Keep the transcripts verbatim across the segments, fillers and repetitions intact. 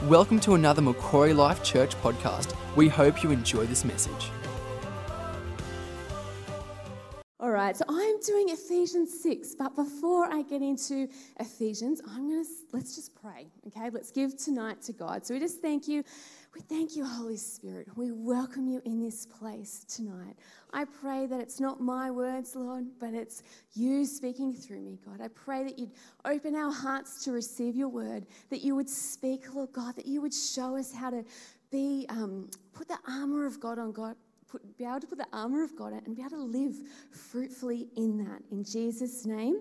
Welcome to another Macquarie Life Church podcast. We hope you enjoy this message. All right, so I'm doing Ephesians six, but before I get into Ephesians, I'm going to, let's just pray, okay? Let's give tonight to God. So we just thank you. We thank you, Holy Spirit. We welcome you in this place tonight. I pray that it's not my words, Lord, but it's you speaking through me, God. I pray that you'd open our hearts to receive your word, that you would speak, Lord God, that you would show us how to be, um, put the armor of God on God, Put, be able to put the armour of God on and be able to live fruitfully in that. In Jesus' name,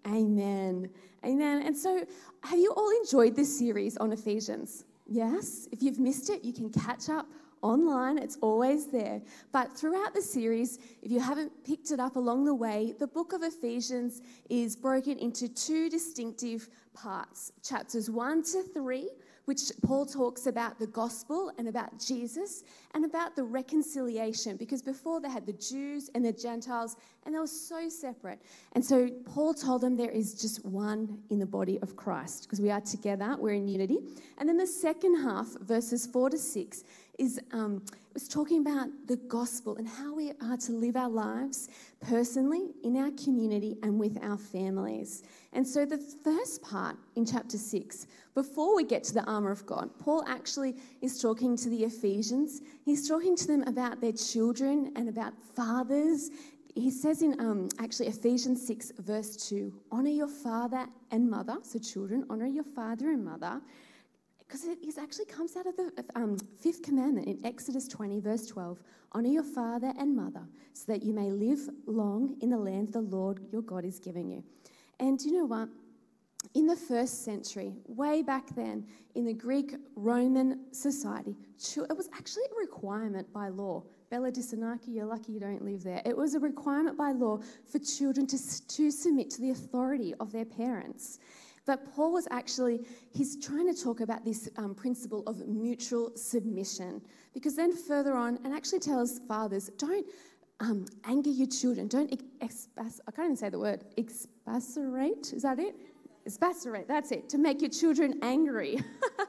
amen. Amen. And so have you all enjoyed this series on Ephesians? Yes? If you've missed it, you can catch up online. It's always there. But throughout the series, if you haven't picked it up along the way, the book of Ephesians is broken into two distinctive parts. Chapters one to three, which Paul talks about the gospel and about Jesus and about the reconciliation, because before they had the Jews and the Gentiles and they were so separate. And so Paul told them there is just one in the body of Christ because we are together, we're in unity. And then the second half, verses four to six, is um, was talking about the gospel and how we are to live our lives personally, in our community and with our families. And so the first part in chapter six, before we get to the armour of God, Paul actually is talking to the Ephesians. He's talking to them about their children and about fathers. He says in um, actually Ephesians six verse two, honour your father and mother. So children, honour your father and mother. Because it is actually comes out of the um, fifth commandment in Exodus twenty, verse twelve. Honour your father and mother so that you may live long in the land the Lord your God is giving you. And you know what? In the first century, way back then, in the Greek-Roman society, it was actually a requirement by law. Bella Disanaki, you're lucky you don't live there. It was a requirement by law for children to, to submit to the authority of their parents. But Paul was actually, he's trying to talk about this um, principle of mutual submission. Because then further on, and actually tells fathers, don't um, anger your children. Don't, expas- I can't even say the word, expasserate, is that it? Expasserate, that's it, to make your children angry.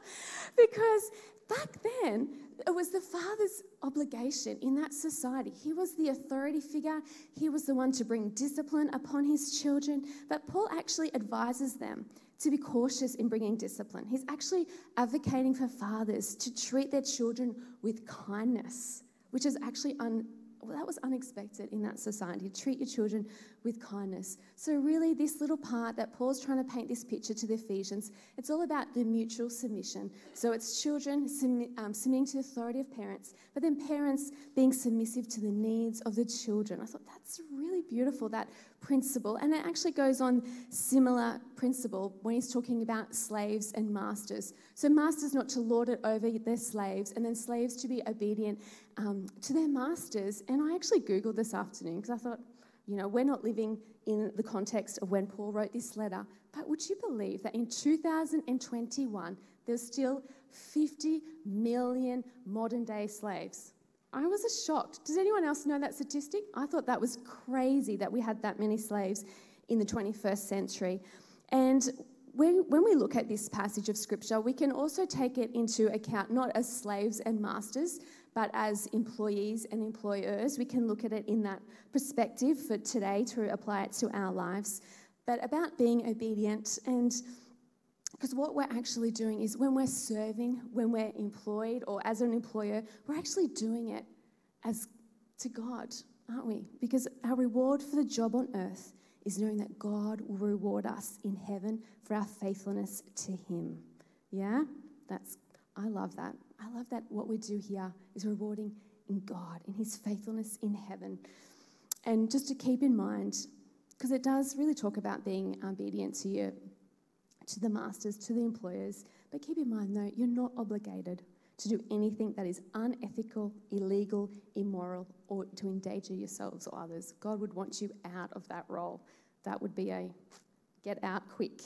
Because back then, it was the father's obligation in that society. He was the authority figure. He was the one to bring discipline upon his children. But Paul actually advises them to be cautious in bringing discipline. He's actually advocating for fathers to treat their children with kindness, which is actually un- well, that was unexpected in that society, to treat your children with kindness. So really, this little part that Paul's trying to paint this picture to the Ephesians, it's all about the mutual submission. So it's children submit, um, submitting to the authority of parents, but then parents being submissive to the needs of the children. I thought that's really beautiful, that principle. And it actually goes on similar principle when he's talking about slaves and masters. So masters not to lord it over their slaves, and then slaves to be obedient um, to their masters. And I actually Googled this afternoon because I thought, you know, we're not living in the context of when Paul wrote this letter, but would you believe that in two thousand twenty-one, there's still fifty million modern-day slaves? I was shocked. Does anyone else know that statistic? I thought that was crazy that we had that many slaves in the twenty-first century. And when, when we look at this passage of Scripture, we can also take it into account not as slaves and masters, but as employees and employers. We can look at it in that perspective for today to apply it to our lives. But about being obedient, and because what we're actually doing is when we're serving, when we're employed or as an employer, we're actually doing it as to God, aren't we? Because our reward for the job on earth is knowing that God will reward us in heaven for our faithfulness to him. Yeah? That's, I love that. I love that what we do here is rewarding in God, in his faithfulness in heaven. And just to keep in mind, because it does really talk about being obedient to your to the masters, to the employers. But keep in mind, though, you're not obligated to do anything that is unethical, illegal, immoral, or to endanger yourselves or others. God would want you out of that role. That would be a get out quick.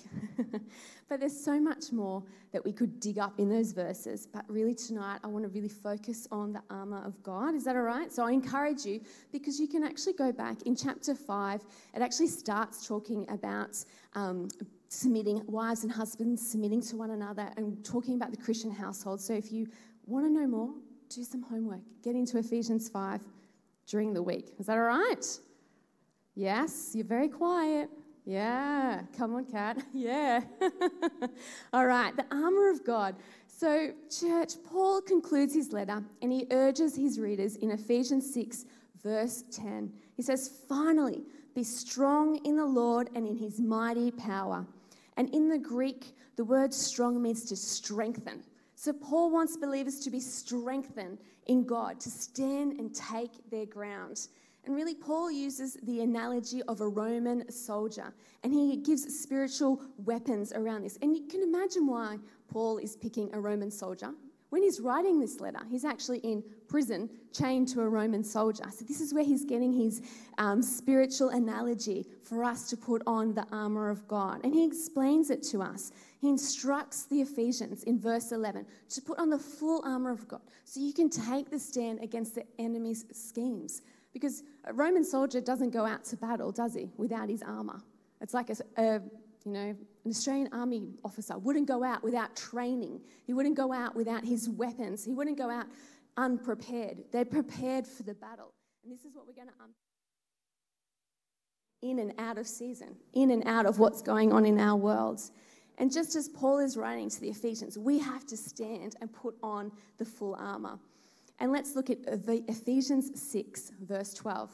But there's so much more that we could dig up in those verses. But really tonight, I want to really focus on the armour of God. Is that all right? So I encourage you, because you can actually go back in chapter five. It actually starts talking about um, submitting, wives and husbands submitting to one another, and talking about the Christian household. So if you want to know more, do some homework. Get into Ephesians five during the week. Is that all right? Yes, you're very quiet. Yeah, come on, Kat. Yeah. All right, the armour of God. So, church, Paul concludes his letter and he urges his readers in Ephesians six, verse ten. He says, finally, be strong in the Lord and in his mighty power. And in the Greek, the word strong means to strengthen. So Paul wants believers to be strengthened in God, to stand and take their ground. And really, Paul uses the analogy of a Roman soldier, and he gives spiritual weapons around this. And you can imagine why Paul is picking a Roman soldier. When he's writing this letter, he's actually in prison, chained to a Roman soldier. So this is where he's getting his um, spiritual analogy for us to put on the armour of God. And he explains it to us. He instructs the Ephesians in verse eleven to put on the full armour of God so you can take the stand against the enemy's schemes. Because a Roman soldier doesn't go out to battle, does he, without his armour? It's like a, a, you know, an Australian army officer wouldn't go out without training. He wouldn't go out without his weapons. He wouldn't go out unprepared. They're prepared for the battle. And this is what we're going to um, in and out of season, in and out of what's going on in our worlds. And just as Paul is writing to the Ephesians, we have to stand and put on the full armour. And let's look at Ephesians six, verse twelve.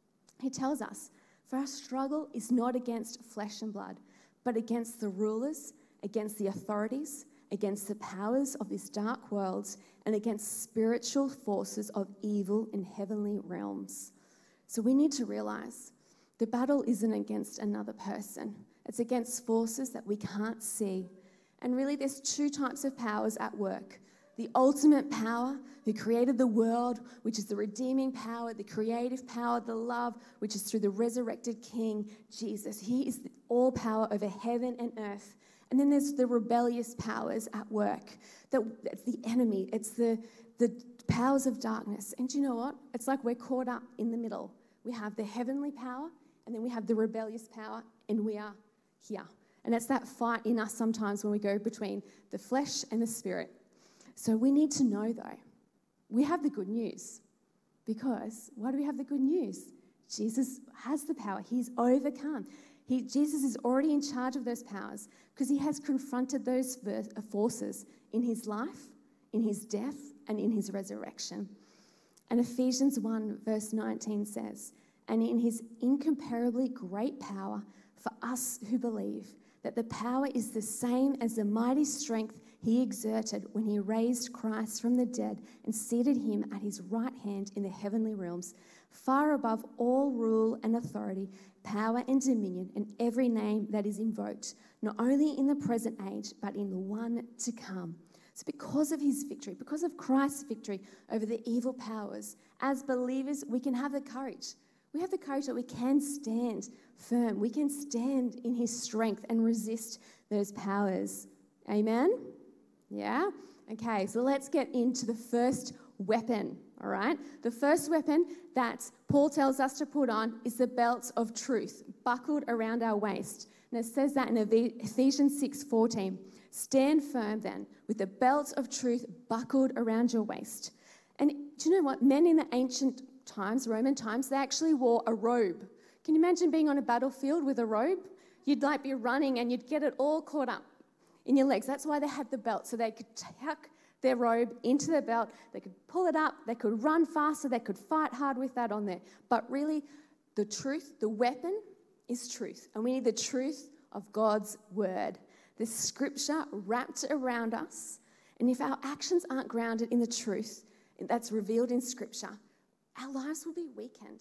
He tells us, for our struggle is not against flesh and blood, but against the rulers, against the authorities, against the powers of this dark world, and against spiritual forces of evil in heavenly realms. So we need to realize the battle isn't against another person. It's against forces that we can't see. And really, there's two types of powers at work. The ultimate power who created the world, which is the redeeming power, the creative power, the love, which is through the resurrected King, Jesus. He is the all power over heaven and earth. And then there's the rebellious powers at work. That, it's the enemy. It's the, the powers of darkness. And do you know what? It's like we're caught up in the middle. We have the heavenly power, and then we have the rebellious power, and we are here. And it's that fight in us sometimes when we go between the flesh and the spirit. So we need to know, though, we have the good news. Because why do we have the good news? Jesus has the power. He's overcome. He, Jesus is already in charge of those powers because he has confronted those forces in his life, in his death, and in his resurrection. And Ephesians one verse nineteen says, and in his incomparably great power for us who believe, that the power is the same as the mighty strength he exerted when he raised Christ from the dead and seated him at his right hand in the heavenly realms, far above all rule and authority, power and dominion, and every name that is invoked, not only in the present age, but in the one to come. So because of his victory, because of Christ's victory over the evil powers, as believers, we can have the courage. We have the courage that we can stand firm. We can stand in his strength and resist those powers. Amen? Yeah? Okay, so let's get into the first weapon, all right? The first weapon that Paul tells us to put on is the belt of truth, buckled around our waist. And it says that in Ephesians six fourteen. Stand firm then, with the belt of truth buckled around your waist. And do you know what? Men in the ancient times, Roman times, they actually wore a robe. Can you imagine being on a battlefield with a robe? You'd like be running and you'd get it all caught up in your legs. That's why they had the belt, so they could tuck their robe into their belt. They could pull it up. They could run faster. They could fight hard with that on there. But really, the truth, the weapon is truth. And we need the truth of God's word. The scripture wrapped around us. And if our actions aren't grounded in the truth that's revealed in scripture, our lives will be weakened.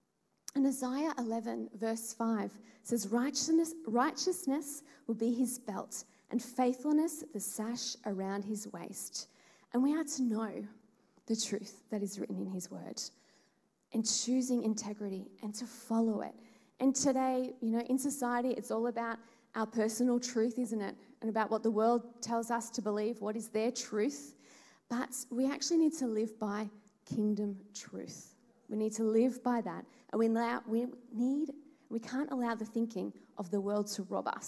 And Isaiah eleven verse five says, righteousness, righteousness will be his belt, and faithfulness the sash around his waist. And we are to know the truth that is written in his word and choosing integrity and to follow it. And today, you know, in society, it's all about our personal truth, isn't it? And about what the world tells us to believe, what is their truth. But we actually need to live by kingdom truth. We need to live by that. And we, allow, we need, we can't allow the thinking of the world to rob us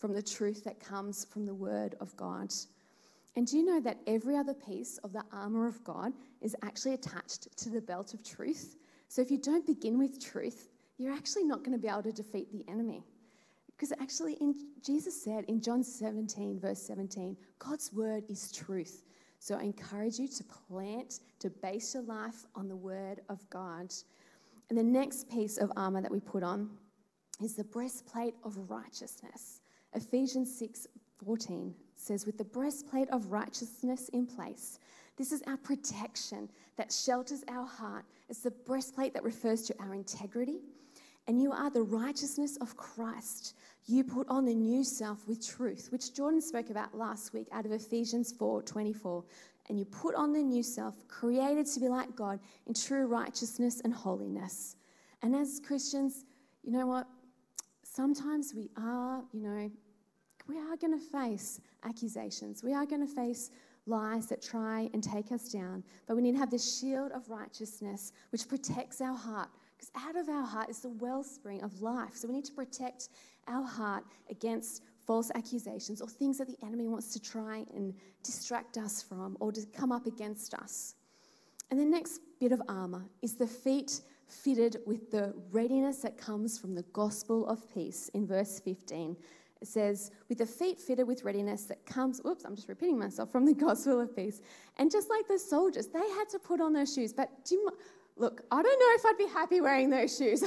from the truth that comes from the word of God. And do you know that every other piece of the armor of God is actually attached to the belt of truth? So if you don't begin with truth, you're actually not going to be able to defeat the enemy. Because actually, in, Jesus said in John seventeen, verse seventeen, God's word is truth. So I encourage you to plant, to base your life on the word of God. And the next piece of armor that we put on is the breastplate of righteousness. Ephesians six fourteen says, with the breastplate of righteousness in place, this is our protection that shelters our heart. It's the breastplate that refers to our integrity. And you are the righteousness of Christ. You put on the new self with truth, which Jordan spoke about last week out of Ephesians four twenty-four. And you put on the new self, created to be like God in true righteousness and holiness. And as Christians, you know what? Sometimes we are, you know, we are going to face accusations. We are going to face lies that try and take us down. But we need to have the shield of righteousness, which protects our heart. Because out of our heart is the wellspring of life. So we need to protect our heart against false accusations or things that the enemy wants to try and distract us from or to come up against us. And the next bit of armor is the feet fitted with the readiness that comes from the gospel of peace in verse fifteen. It says, with the feet fitted with readiness that comes, whoops, I'm just repeating myself, from the gospel of peace. And just like the soldiers, they had to put on those shoes. But do you, look, I don't know if I'd be happy wearing those shoes.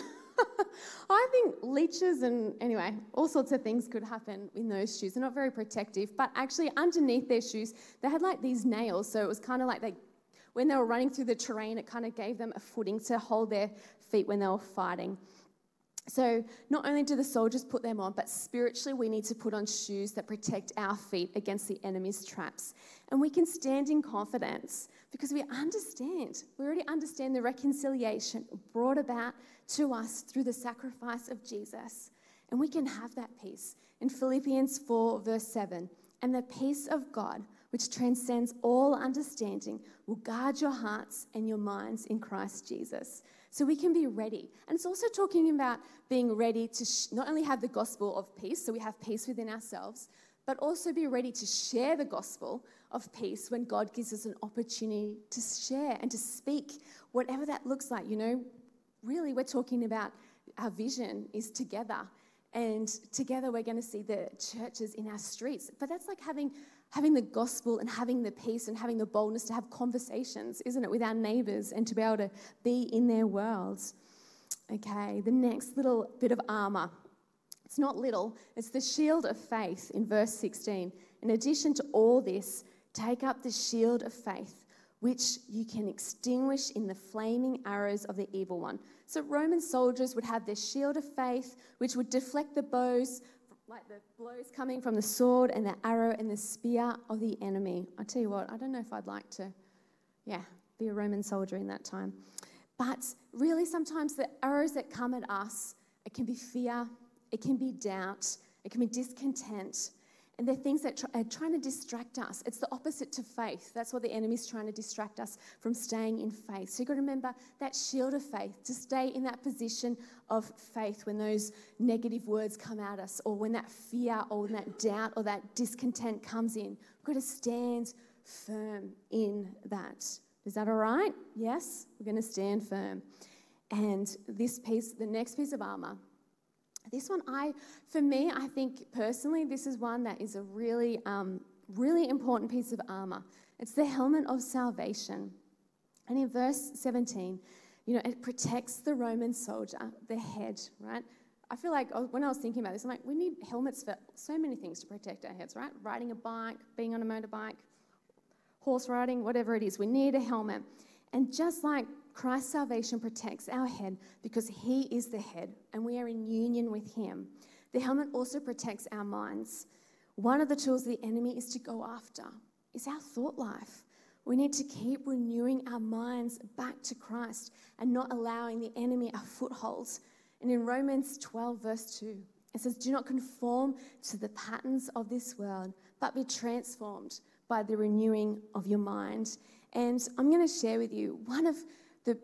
I think leeches and, anyway, all sorts of things could happen in those shoes. They're not very protective. But actually, underneath their shoes, they had like these nails. So it was kind of like they, when they were running through the terrain, it kind of gave them a footing to hold their feet when they were fighting. So not only do the soldiers put them on, but spiritually we need to put on shoes that protect our feet against the enemy's traps. And we can stand in confidence because we understand, we already understand the reconciliation brought about to us through the sacrifice of Jesus. And we can have that peace. In Philippians four, verse seven, and the peace of God, which transcends all understanding, will guard your hearts and your minds in Christ Jesus. So we can be ready. And it's also talking about being ready to sh- not only have the gospel of peace, so we have peace within ourselves, but also be ready to share the gospel of peace when God gives us an opportunity to share and to speak, whatever that looks like. You know, really we're talking about our vision is together. And together we're going to see the churches in our streets. But that's like having having the gospel and having the peace and having the boldness to have conversations, isn't it, with our neighbours and to be able to be in their worlds. Okay, the next little bit of armour. It's not little, it's the shield of faith in verse sixteen. In addition to all this, take up the shield of faith, which you can extinguish in the flaming arrows of the evil one. So Roman soldiers would have their shield of faith, which would deflect the bows, like the blows coming from the sword and the arrow and the spear of the enemy. I tell you what, I don't know if I'd like to, yeah, be a Roman soldier in that time. But really sometimes the arrows that come at us, it can be fear, it can be doubt, it can be discontent. And they're things that try, are trying to distract us. It's the opposite to faith. That's what the enemy's trying to distract us from staying in faith. So you've got to remember that shield of faith, to stay in that position of faith when those negative words come at us, or when that fear or when that doubt or that discontent comes in. We've got to stand firm in that. Is that all right? Yes? We're going to stand firm. And this piece, the next piece of armour, this one, I, for me, I think personally, this is one that is a really, um, really important piece of armour. It's the helmet of salvation. And in verse seventeen, you know, it protects the Roman soldier, the head, right? I feel like when I was thinking about this, I'm like, we need helmets for so many things to protect our heads, right? Riding a bike, being on a motorbike, horse riding, whatever it is, we need a helmet. And just like Christ's salvation protects our head because he is the head and we are in union with him, the helmet also protects our minds. One of the tools of the enemy is to go after, is our thought life. We need to keep renewing our minds back to Christ and not allowing the enemy a foothold. And in Romans twelve, verse two, it says, do not conform to the patterns of this world, but be transformed by the renewing of your mind. And I'm going to share with you one of the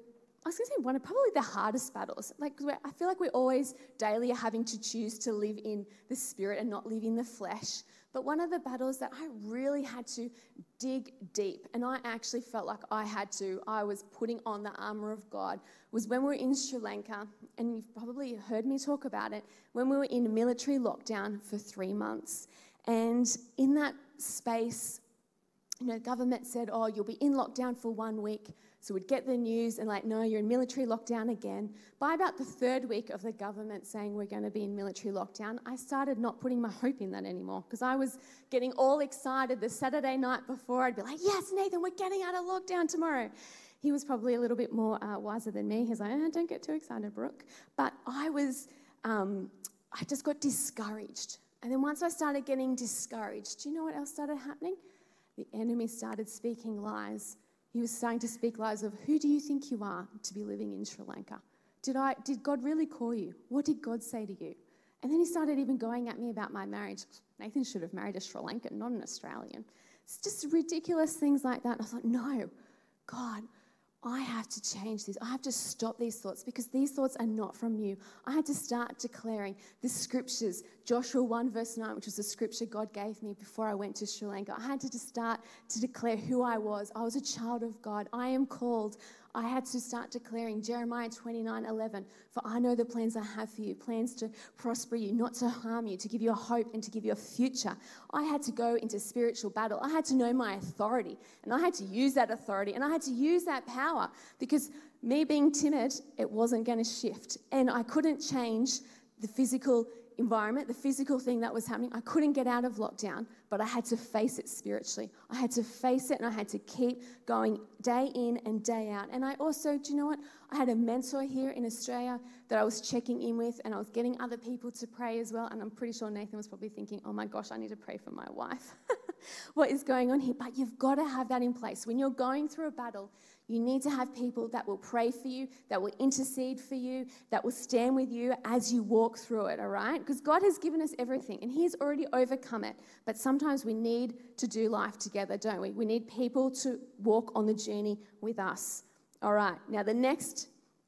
I was going to say one of probably the hardest battles. Like I feel like we're always daily having to choose to live in the spirit and not live in the flesh. But one of the battles that I really had to dig deep, and I actually felt like I had to, I was putting on the armor of God, was when we were in Sri Lanka, and you've probably heard me talk about it, when we were in military lockdown for three months. And in that space, you know, government said, oh, you'll be in lockdown for one week. So we'd get the news and like, no, you're in military lockdown again. By about the third week of the government saying we're going to be in military lockdown, I started not putting my hope in that anymore because I was getting all excited the Saturday night before. I'd be like, yes, Nathan, we're getting out of lockdown tomorrow. He was probably a little bit more uh, wiser than me. He's like, oh, don't get too excited, Brooke. But I was, um, I just got discouraged. And then once I started getting discouraged, do you know what else started happening? The enemy started speaking lies. He was starting to speak lies of, who do you think you are to be living in Sri Lanka? Did I? Did God really call you? What did God say to you? And then he started even going at me about my marriage. Nathan should have married a Sri Lankan, not an Australian. It's just ridiculous things like that. And I thought, no, God, I have to change this. I have to stop these thoughts because these thoughts are not from you. I had to start declaring the scriptures, Joshua one verse nine, which was the scripture God gave me before I went to Sri Lanka. I had to just start to declare who I was. I was a child of God. I am called. I had to start declaring Jeremiah twenty-nine eleven, for I know the plans I have for you, plans to prosper you, not to harm you, to give you a hope and to give you a future. I had to go into spiritual battle. I had to know my authority, and I had to use that authority, and I had to use that power because me being timid, it wasn't going to shift, and I couldn't change the physical environment, the physical thing that was happening. I couldn't get out of lockdown, but I had to face it spiritually. I had to face it and I had to keep going day in and day out. And I also, do you know what? I had a mentor here in Australia that I was checking in with, and I was getting other people to pray as well. And I'm pretty sure Nathan was probably thinking, oh my gosh, I need to pray for my wife. What is going on here? But you've got to have that in place. When you're going through a battle, you need to have people that will pray for you, that will intercede for you, that will stand with you as you walk through it, all right? Because God has given us everything, and He has already overcome it. But sometimes we need to do life together, don't we? We need people to walk on the journey with us. All right, now the next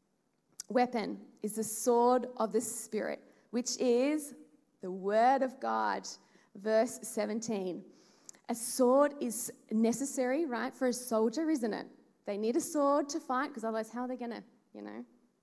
weapon is the sword of the Spirit, which is the Word of God, verse seventeen. A sword is necessary, right, for a soldier, isn't it? They need a sword to fight because otherwise how are they going to, you know,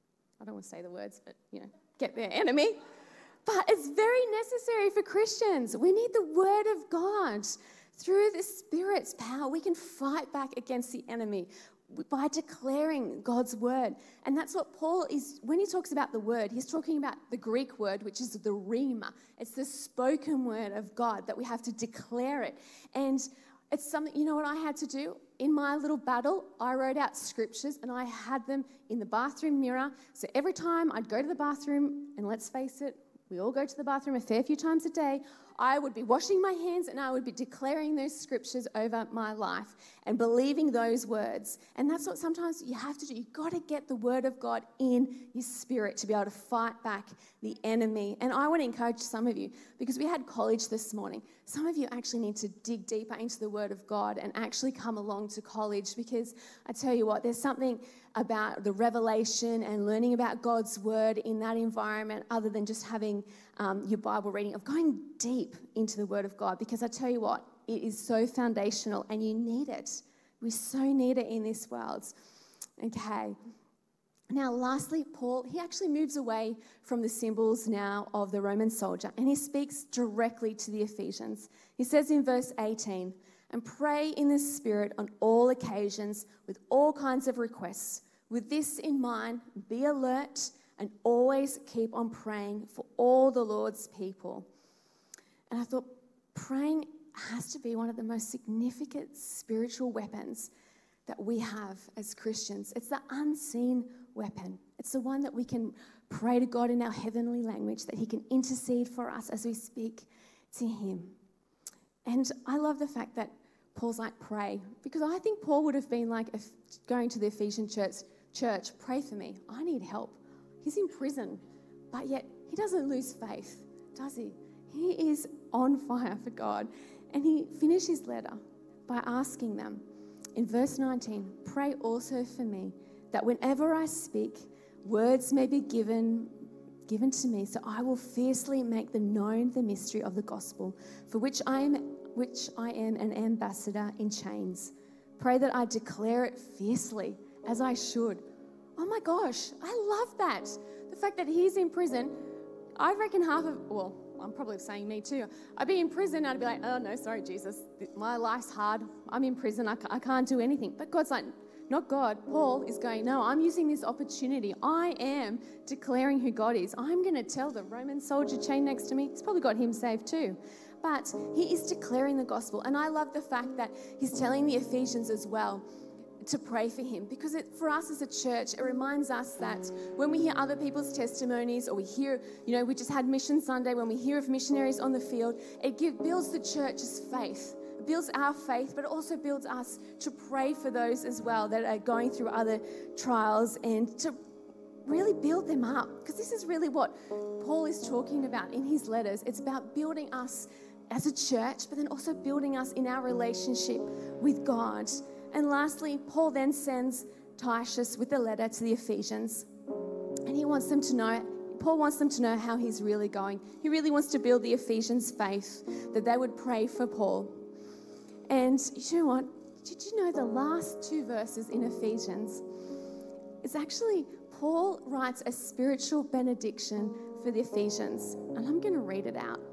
I don't want to say the words, but, you know, get their enemy. But it's very necessary for Christians. We need the Word of God. Through the Spirit's power, we can fight back against the enemy by declaring God's Word. And that's what Paul is, when he talks about the Word, he's talking about the Greek word, which is the rhema. It's the spoken word of God that we have to declare it. And it's something, you know what I had to do? In my little battle, I wrote out scriptures and I had them in the bathroom mirror. So every time I'd go to the bathroom, and let's face it, we all go to the bathroom a fair few times a day, I would be washing my hands and I would be declaring those scriptures over my life and believing those words. And that's what sometimes you have to do. You've got to get the Word of God in your spirit to be able to fight back the enemy. And I want to encourage some of you, because we had college this morning. Some of you actually need to dig deeper into the Word of God and actually come along to college, because I tell you what, there's something about the revelation and learning about God's Word in that environment other than just having um, your Bible reading, of going deep into the Word of God, because I tell you what, it is so foundational and you need it. We so need it in this world. Okay. Now, lastly, Paul, he actually moves away from the symbols now of the Roman soldier, and he speaks directly to the Ephesians. He says in verse eighteen, and pray in the Spirit on all occasions with all kinds of requests. With this in mind, be alert and always keep on praying for all the Lord's people. And I thought, praying has to be one of the most significant spiritual weapons that we have as Christians. It's the unseen weapon. It's the one that we can pray to God in our heavenly language, that He can intercede for us as we speak to Him. And I love the fact that Paul's like, pray, because I think Paul would have been like, if going to the Ephesian church, church, pray for me. I need help. He's in prison, but yet he doesn't lose faith, does he? He is on fire for God. And he finished his letter by asking them in verse nineteen, pray also for me that whenever I speak, words may be given given to me, so I will fiercely make the known the mystery of the gospel, for which I am which I am an ambassador in chains. Pray that I declare it fiercely, as I should. Oh my gosh, I love that. The fact that he's in prison, I reckon half of, well, I'm probably saying me too. I'd be in prison and I'd be like, oh no, sorry, Jesus, my life's hard. I'm in prison, I can't do anything. But God's like, not God. Paul is going, no, I'm using this opportunity. I am declaring who God is. I'm going to tell the Roman soldier chained next to me. He's probably got him saved too. But he is declaring the gospel. And I love the fact that he's telling the Ephesians as well to pray for him, because it, for us as a church, it reminds us that when we hear other people's testimonies, or we hear, you know, we just had Mission Sunday, when we hear of missionaries on the field, it give, builds the church's faith. It builds our faith, but it also builds us to pray for those as well that are going through other trials, and to really build them up, because this is really what Paul is talking about in his letters. It's about building us as a church, but then also building us in our relationship with God. And lastly, Paul then sends Titus with a letter to the Ephesians. And he wants them to know, Paul wants them to know how he's really going. He really wants to build the Ephesians' faith, that they would pray for Paul. And you know what? Did you know the last two verses in Ephesians? It's actually, Paul writes a spiritual benediction for the Ephesians. And I'm going to read it out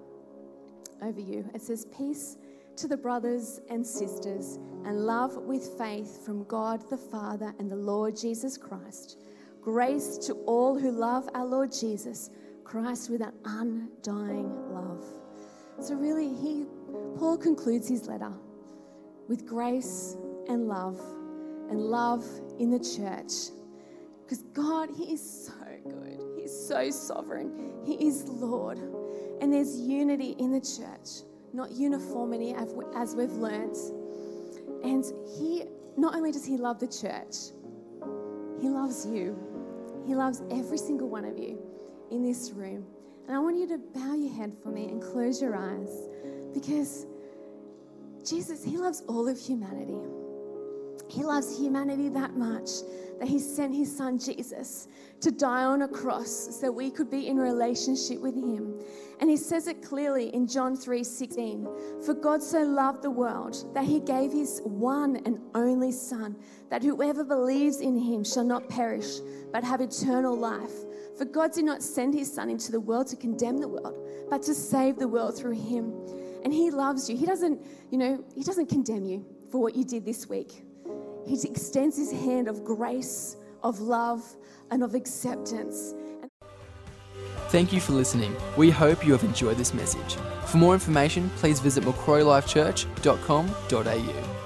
over you. It says, peace to the brothers and sisters, and love with faith from God the Father and the Lord Jesus Christ. Grace to all who love our Lord Jesus Christ with an undying love. So really, he Paul concludes his letter with grace and love, and love in the church. Because God, he is so good. He is so sovereign. He is Lord. And there's unity in the church, not uniformity as we've learned. And he, not only does he love the church, he loves you. He loves every single one of you in this room. And I want you to bow your head for me and close your eyes, because Jesus, he loves all of humanity. He loves humanity that much that he sent his son Jesus to die on a cross so we could be in relationship with him. And he says it clearly in John three sixteen. For God so loved the world that he gave his one and only son, that whoever believes in him shall not perish, but have eternal life. For God did not send his son into the world to condemn the world, but to save the world through him. And he loves you. He doesn't, you know, he doesn't condemn you for what you did this week. He extends his hand of grace, of love, and of acceptance. Thank you for listening. We hope you have enjoyed this message. For more information, please visit macquarie life church dot com dot a u.